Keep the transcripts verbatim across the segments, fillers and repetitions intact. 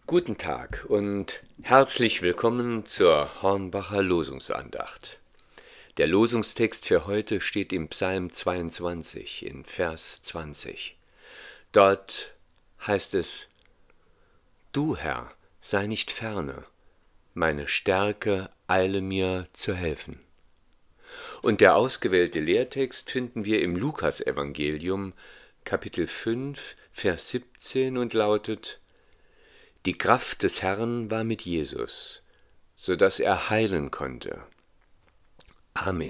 Guten Tag und herzlich willkommen zur Hornbacher Losungsandacht. Der Losungstext für heute steht im Psalm zweiundzwanzig in Vers zwanzig. Dort heißt es: Du, Herr, sei nicht ferne, meine Stärke eile mir zu helfen. Und der ausgewählte Lehrtext finden wir im Lukasevangelium, Kapitel fünf, Vers siebzehn und lautet: Die Kraft des Herrn war mit Jesus, so dass er heilen konnte. Amen.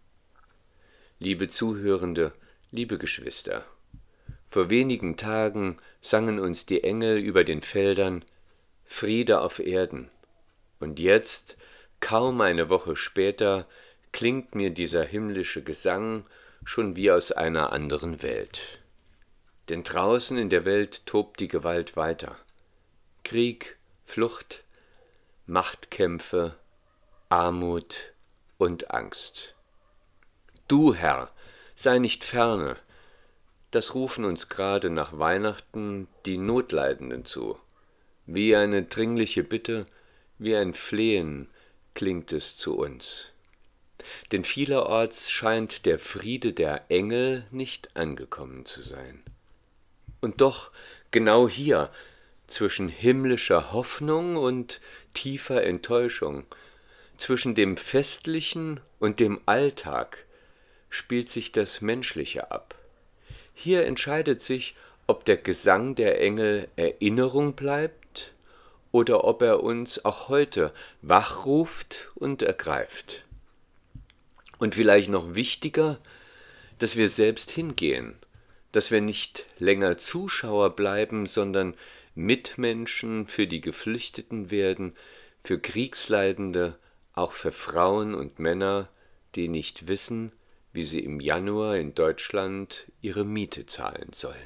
Liebe Zuhörende, liebe Geschwister, vor wenigen Tagen sangen uns die Engel über den Feldern Friede auf Erden. Und jetzt, kaum eine Woche später, klingt mir dieser himmlische Gesang schon wie aus einer anderen Welt. Denn draußen in der Welt tobt die Gewalt weiter. Krieg, Flucht, Machtkämpfe, Armut und Angst. Du, Herr, sei nicht ferne, das rufen uns gerade nach Weihnachten die Notleidenden zu. Wie eine dringliche Bitte, wie ein Flehen klingt es zu uns. Denn vielerorts scheint der Friede der Engel nicht angekommen zu sein. Und doch, genau hier, zwischen himmlischer Hoffnung und tiefer Enttäuschung, zwischen dem Festlichen und dem Alltag, spielt sich das Menschliche ab. Hier entscheidet sich, ob der Gesang der Engel Erinnerung bleibt oder ob er uns auch heute wachruft und ergreift. Und vielleicht noch wichtiger, dass wir selbst hingehen, dass wir nicht länger Zuschauer bleiben, sondern Mitmenschen für die Geflüchteten werden, für Kriegsleidende, auch für Frauen und Männer, die nicht wissen, wie sie im Januar in Deutschland ihre Miete zahlen sollen.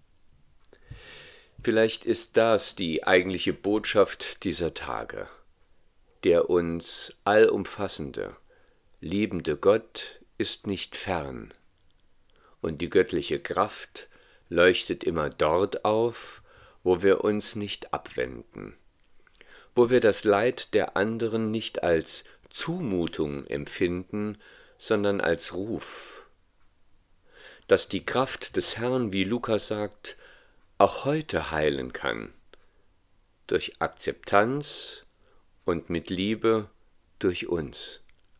Vielleicht ist das die eigentliche Botschaft dieser Tage. Der uns allumfassende, liebende Gott ist nicht fern, und die göttliche Kraft leuchtet immer dort auf, wo wir uns nicht abwenden, wo wir das Leid der anderen nicht als Zumutung empfinden, sondern als Ruf. Dass die Kraft des Herrn, wie Lukas sagt, auch heute heilen kann, durch Akzeptanz und mit Liebe durch uns.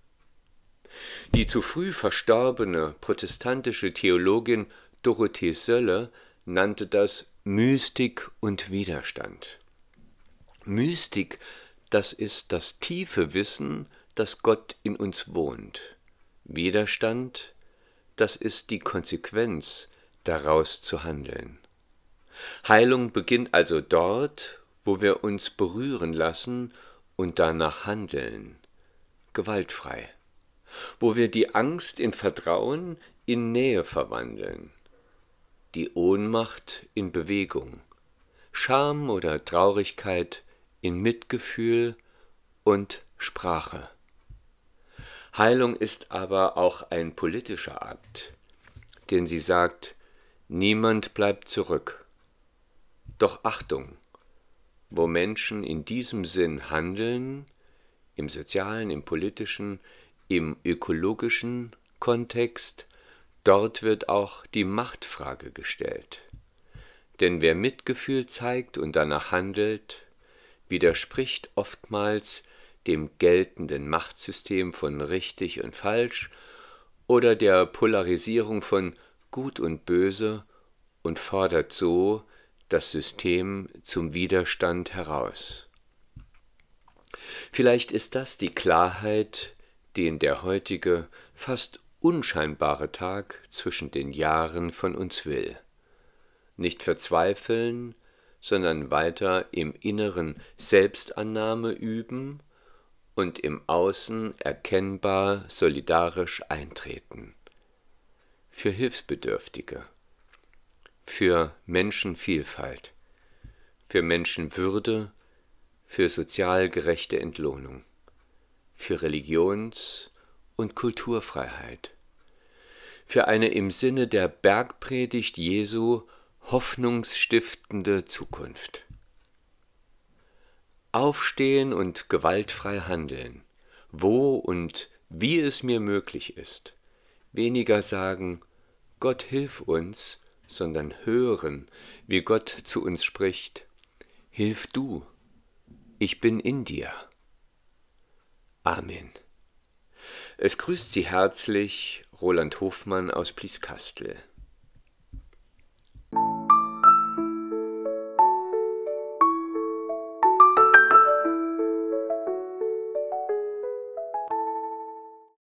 Die zu früh verstorbene protestantische Theologin Dorothee Sölle nannte das Mystik und Widerstand. Mystik, das ist das tiefe Wissen, dass Gott in uns wohnt. Widerstand, das ist die Konsequenz, daraus zu handeln. Heilung beginnt also dort, wo wir uns berühren lassen und danach handeln, gewaltfrei. Wo wir die Angst in Vertrauen, in Nähe verwandeln, die Ohnmacht in Bewegung, Scham oder Traurigkeit in Mitgefühl und Sprache. Heilung ist aber auch ein politischer Akt, denn sie sagt, niemand bleibt zurück. Doch Achtung, wo Menschen in diesem Sinn handeln, im sozialen, im politischen, im ökologischen Kontext, dort wird auch die Machtfrage gestellt. Denn wer Mitgefühl zeigt und danach handelt, widerspricht oftmals dem geltenden Machtsystem von richtig und falsch oder der Polarisierung von Gut und Böse und fordert so das System zum Widerstand heraus. Vielleicht ist das die Klarheit, den der heutige, fast unscheinbare Tag zwischen den Jahren von uns will. Nicht verzweifeln, sondern weiter im Inneren Selbstannahme üben und im Außen erkennbar solidarisch eintreten. Für Hilfsbedürftige, für Menschenvielfalt, für Menschenwürde, für sozial gerechte Entlohnung, für Religions- und Kulturfreiheit, für eine im Sinne der Bergpredigt Jesu hoffnungsstiftende Zukunft. Aufstehen und gewaltfrei handeln, wo und wie es mir möglich ist. Weniger sagen, Gott hilf uns, sondern hören, wie Gott zu uns spricht. Hilf du, ich bin in dir. Amen. Es grüßt Sie herzlich Roland Hofmann aus Blieskastel.